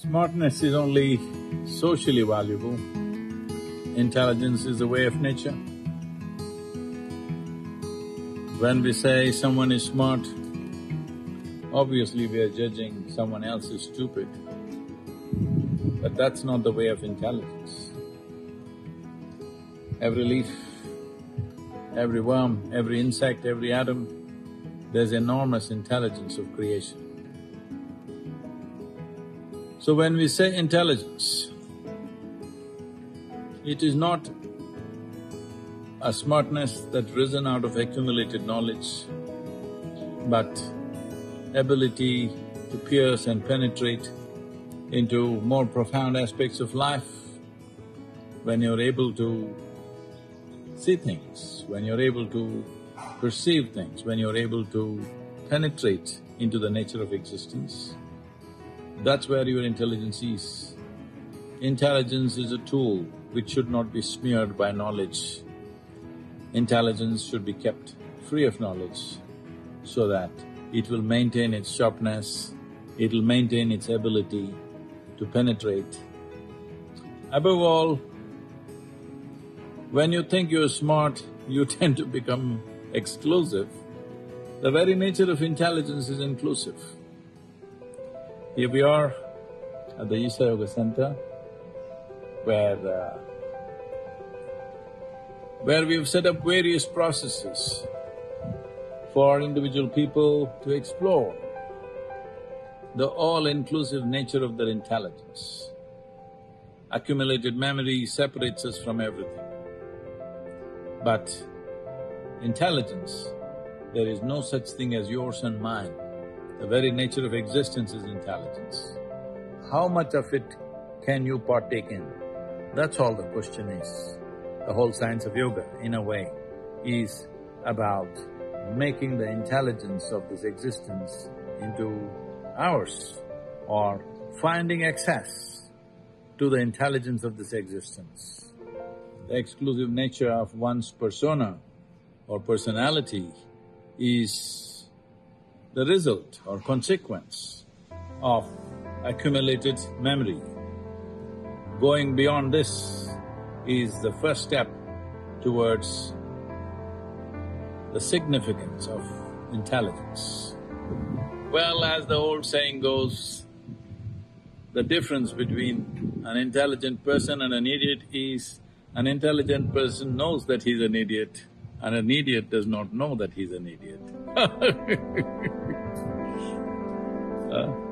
Smartness is only socially valuable. Intelligence is the way of nature. When we say someone is smart, obviously we are judging someone else is stupid. But that's not the way of intelligence. Every leaf, every worm, every insect, every atom, there's enormous intelligence of creation. So when we say intelligence, it is not a smartness that's risen out of accumulated knowledge, but ability to pierce and penetrate into more profound aspects of life. When you're able to see things, when you're able to perceive things, when you're able to penetrate into the nature of existence, that's where your intelligence is. Intelligence is a tool which should not be smeared by knowledge. Intelligence should be kept free of knowledge so that it will maintain its sharpness, it will maintain its ability to penetrate. Above all, when you think you're smart, you tend to become exclusive. The very nature of intelligence is inclusive. Here we are at the Isha Yoga Center, where we've set up various processes for individual people to explore the all-inclusive nature of their intelligence. Accumulated memory separates us from everything. But intelligence, there is no such thing as yours and mine. The very nature of existence is intelligence. How much of it can you partake in? That's all the question is. The whole science of yoga, in a way, is about making the intelligence of this existence into ours, or finding access to the intelligence of this existence. The exclusive nature of one's persona or personality is the result or consequence of accumulated memory. Going beyond this is the first step towards the significance of intelligence. Well, as the old saying goes, the difference between an intelligent person and an idiot is an intelligent person knows that he's an idiot, and an idiot does not know that he's an idiot.